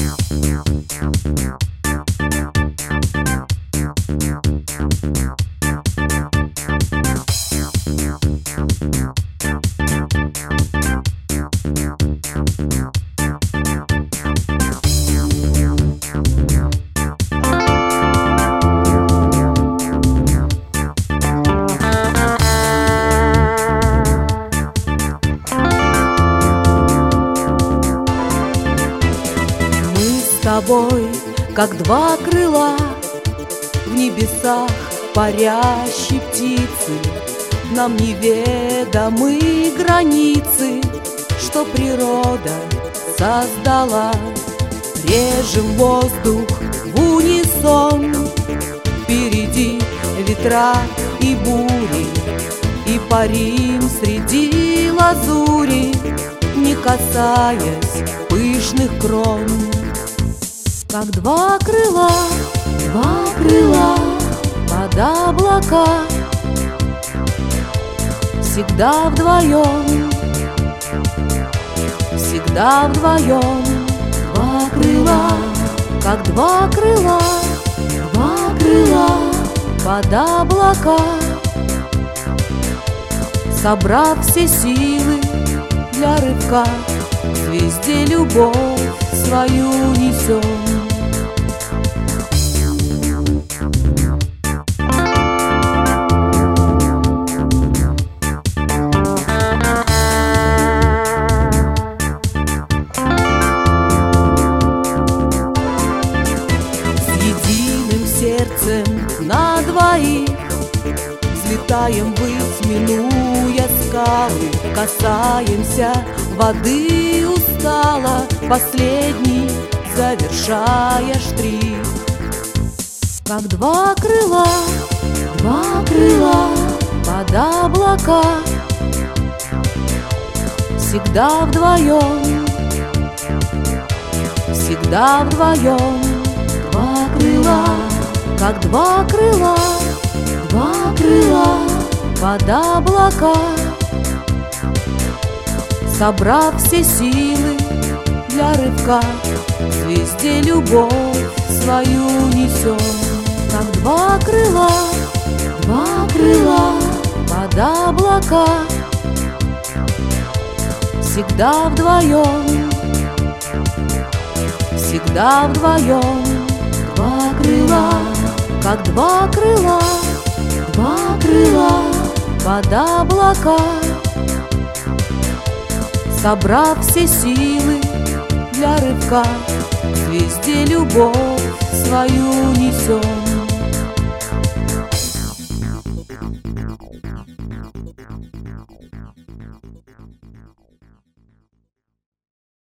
С тобой, как два крыла, в небесах парящей птицы, нам неведомы границы, что природа создала. Режем воздух в унисон, впереди ветра и бури, и парим среди лазури, не касаясь пышных крон. Как два крыла под облака, всегда вдвоем, всегда вдвоем. Два крыла, как два крыла под облака, собрав все силы для рывка, к звезде любовь свою несем. На двоих взлетаем ввысь, минуя скалы, касаемся воды устало, последний завершая штрих. Как два крыла под облака, всегда вдвоем, всегда вдвоем. Два крыла, как два крыла под облака, собрав все силы для рывка, к звезде любовь свою несем. Как два крыла под облака, всегда вдвоем, всегда вдвоем. Два крыла, как два крыла под облака, собрав все силы для рывка, к звезде любовь свою несем.